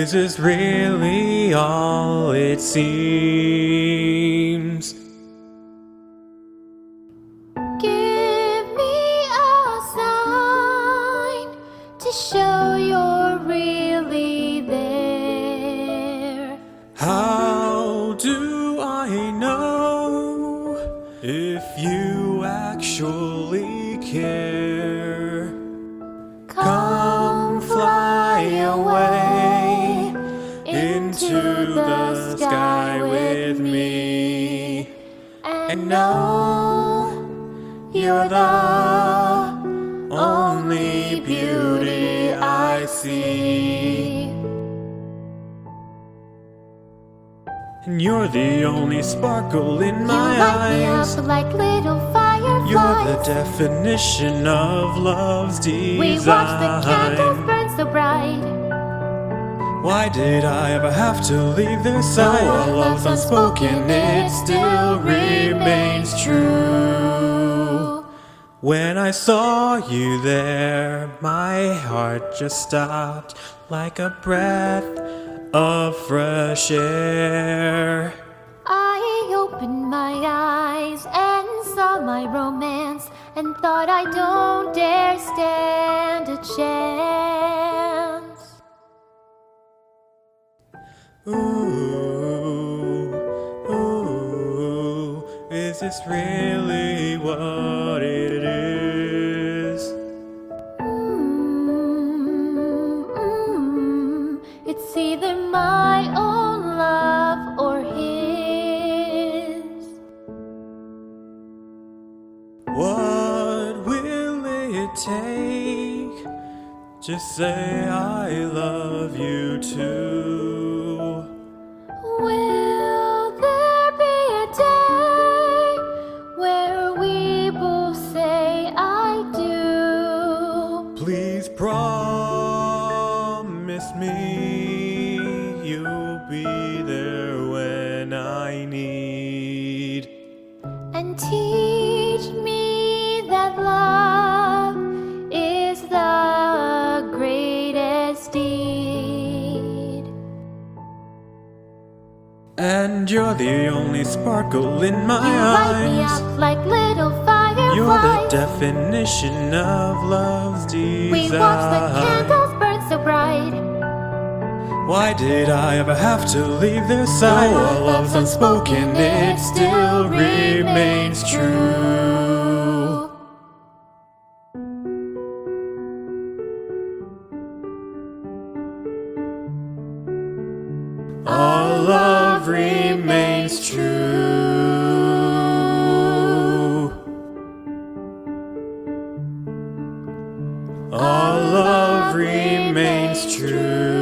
Is this really all it seems? Give me a sign to show you're really there. How do I know if you actually care? Come fly away into the sky with me, and know you're the only beauty I see. And you're the only sparkle in my You light me eyes. up like little fireflies. You're the definition of love's design. We watch the candles burn so bright. Why did I ever have to leave this side? Though our love's unspoken, it still remains true. When I saw you there, my heart just stopped like a breath of fresh air. I opened my eyes and saw my romance, and thought I don't dare stand a chance. Ooh, ooh, is this really what it is? It's either my own love or his. What will it take to say I love you too? Will there be a day where we both say I do? Please promise me you'll be there when I need. And teach me that love is the greatest deed. And you're the only sparkle in my You light me eyes. up like little fireflies. You're the definition of love's design. We watch the candles burn so bright. Why did I ever have to leave this side? Though our love's unspoken, it still remains true. Our love remains true. Our love remains true.